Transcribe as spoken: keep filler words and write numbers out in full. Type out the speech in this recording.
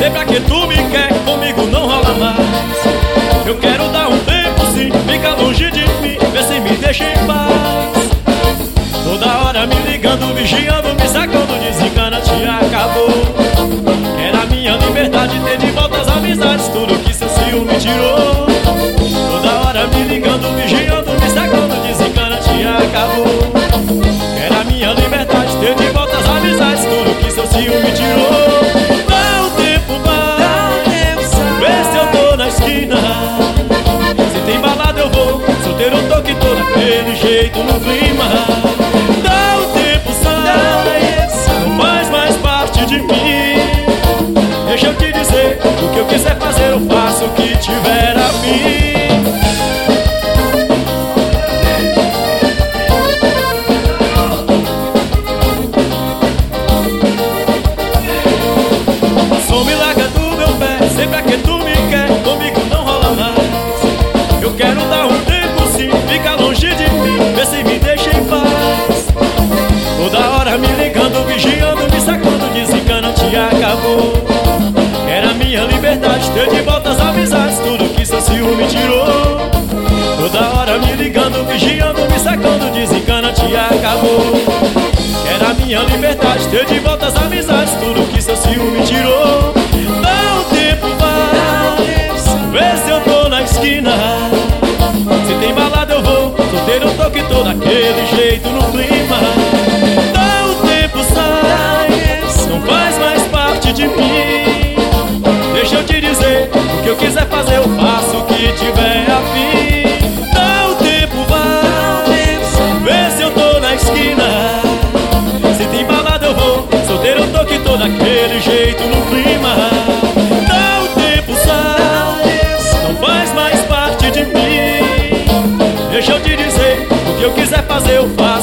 sei pra que tu me quer, comigo não rola mais. Eu quero dar um tempo sim, fica longe de mim, vê se me deixa em paz. Toda hora me ligando, vigiando, me sacando, desencana, te acabou. Era minha liberdade ter de volta as amizades, tudo que seu ciúme tirou. Toda hora me ligando, vigiando, me sacando, desencana, te acabou. Era minha liberdade ter de volta as amizades, tudo que seu ciúme tirou. Dá um tempo, vai, vê se eu tô na esquina. Se tem balada eu vou, solteiro tô que tô daquele jeito no clima. Dá um tempo, sai, não faz mais parte de mim. Deixa eu te dizer, o que eu quiser fazer eu faço o que tiver a fim. Só me larga do meu pé, sei pra que tu me quer, comigo não rola mais. Eu quero dar um tempo sim, fica longe de mim, vê se me deixa em paz. Toda hora me ligando, vigiando, me sacando, desencana, te acabou. Era minha liberdade ter de volta as amizades, tudo que seu ciúme tirou. Toda hora me ligando, vigiando, me sacando, desencana, te acabou. Era minha liberdade ter de volta as amizades, tudo que seu ciúme tirou. Dá um tempo, vai, vê se eu tô na esquina. Se tem balada eu vou, solteiro tô que tô daquele jeito no clima. Dá um tempo, sai, não faz mais parte de mim. Deixa eu te dizer, o que eu quiser fazer eu faço o que tiver a fim. Dá um tempo, vai, vê se eu tô na esquina. Se tem balada eu vou, solteiro eu tô que tô daquele jeito no clima. Dá um tempo, sai, não faz mais parte de mim. Deixa eu te dizer, o que eu quiser fazer eu faço.